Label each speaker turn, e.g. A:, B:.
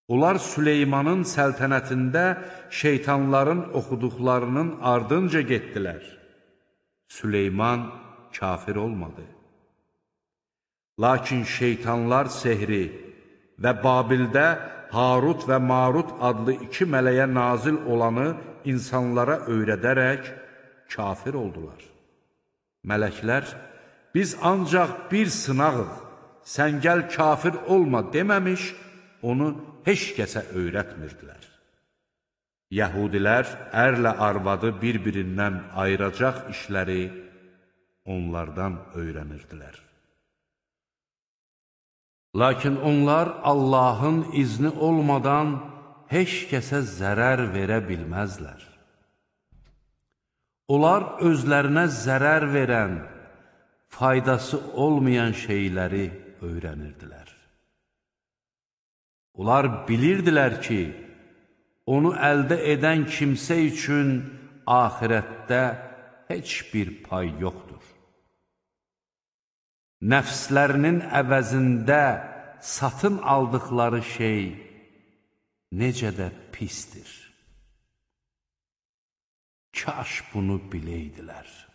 A: Onlar Süleymanın səltənətində şeytanların oxuduqlarının ardınca getdilər. Süleyman kafir olmadı. Lakin şeytanlar sehri və Babildə Harut və Marut adlı iki mələyə nazil olanı insanlara öyrədərək kafir oldular. Mələklər, biz ancaq bir sınağıq, sən gəl kafir olma deməmiş, onu heç kəsə öyrətmirdilər. Yəhudilər ərlə arvadı bir-birindən ayıracaq işləri onlardan öyrənirdilər. Lakin onlar Allahın izni olmadan heç kəsə zərər verə bilməzlər. Onlar özlərinə zərər verən, faydası olmayan şeyləri öyrənirdilər. Onlar bilirdilər ki, onu əldə edən kimsə üçün axirətdə heç bir pay yoxdur. Nəfslərinin əvəzində satın aldıqları şey necə də pisdir. Kaş bunu biləydilər.